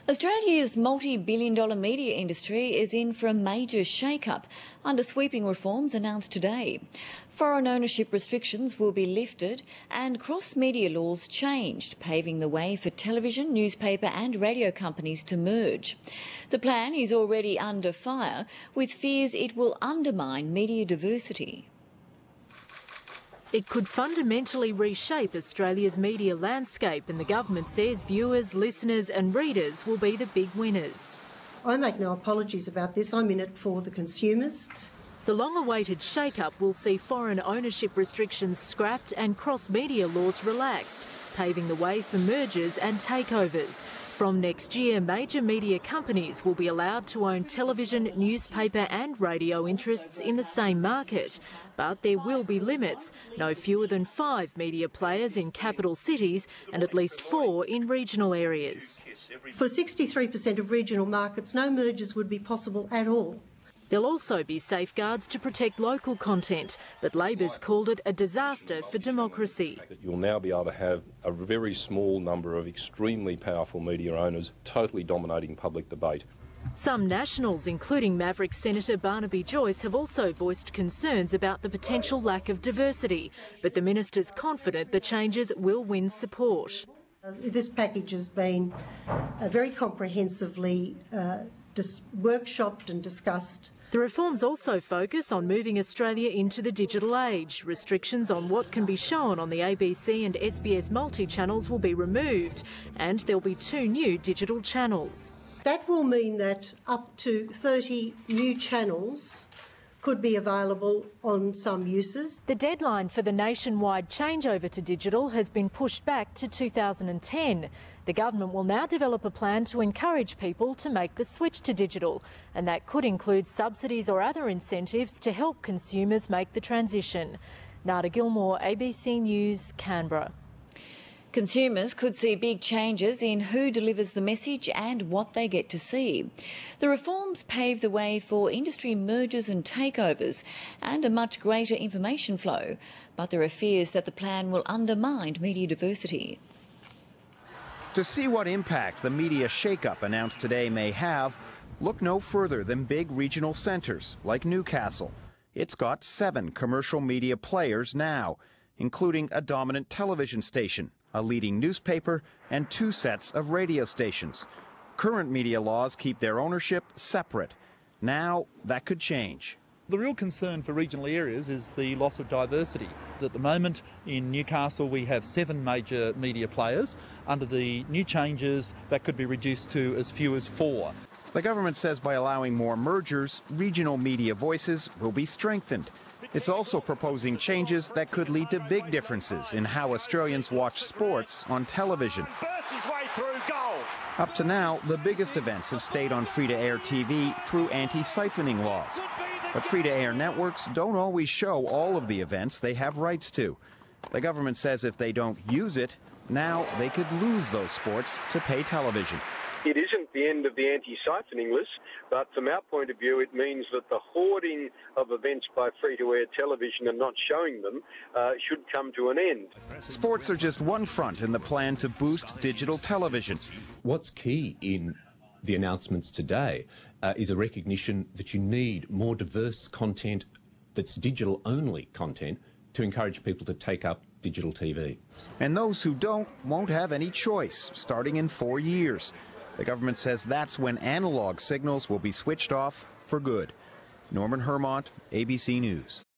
Australia's multi-billion-dollar media industry is in for a major shake-up under sweeping reforms announced today. Foreign ownership restrictions will be lifted and cross-media laws changed, paving the way for television, newspaper and radio companies to merge. The plan is already under fire, with fears it will undermine media diversity. It could fundamentally reshape Australia's media landscape, and the government says viewers, listeners and readers will be the big winners. I make no apologies about this. I'm in it for the consumers. The long-awaited shake-up will see foreign ownership restrictions scrapped and cross-media laws relaxed, paving the way for mergers and takeovers. From next year, major media companies will be allowed to own television, newspaper and radio interests in the same market. But there will be limits, no fewer than 5 media players in capital cities and at least 4 in regional areas. For 63% of regional markets, no mergers would be possible at all. There'll also be safeguards to protect local content, but Labor's called it a disaster for democracy. You'll now be able to have a very small number of extremely powerful media owners totally dominating public debate. Some Nationals, including Maverick Senator Barnaby Joyce, have also voiced concerns about the potential lack of diversity, but the minister's confident the changes will win support. This package has been very comprehensively workshopped and discussed. The reforms also focus on moving Australia into the digital age. Restrictions on what can be shown on the ABC and SBS multi-channels will be removed, and there'll be 2 new digital channels. That will mean that up to 30 new channels could be available on some uses. The deadline for the nationwide changeover to digital has been pushed back to 2010. The government will now develop a plan to encourage people to make the switch to digital, and that could include subsidies or other incentives to help consumers make the transition. Nada Gilmore, ABC News, Canberra. Consumers could see big changes in who delivers the message and what they get to see. The reforms pave the way for industry mergers and takeovers and a much greater information flow, but there are fears that the plan will undermine media diversity. To see what impact the media shake-up announced today may have, look no further than big regional centres like Newcastle. It's got 7 commercial media players now, including a dominant television station, a leading newspaper and 2 sets of radio stations. Current media laws keep their ownership separate. Now that could change. The real concern for regional areas is the loss of diversity. At the moment in Newcastle we have 7 major media players. Under the new changes that could be reduced to as few as 4. The government says by allowing more mergers, regional media voices will be strengthened. It's also proposing changes that could lead to big differences in how Australians watch sports on television. Up to now, the biggest events have stayed on free-to-air TV through anti-siphoning laws. But free-to-air networks don't always show all of the events they have rights to. The government says if they don't use it, now they could lose those sports to pay television. It isn't the end of the anti-siphoning list, but from our point of view, it means that the hoarding of events by free-to-air television and not showing them should come to an end. Sports are just one front in the plan to boost digital television. What's key in the announcements today is a recognition that you need more diverse content that's digital-only content to encourage people to take up digital TV. And those who don't won't have any choice, starting in 4 years. The government says that's when analog signals will be switched off for good. Norman Hermont, ABC News.